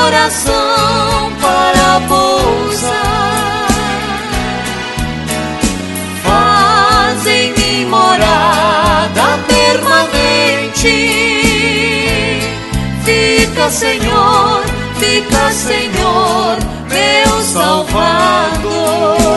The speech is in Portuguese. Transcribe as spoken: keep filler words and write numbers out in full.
coração para pousar. Faz em mim morada permanente. Fica, Senhor, fica, Senhor, meu Salvador.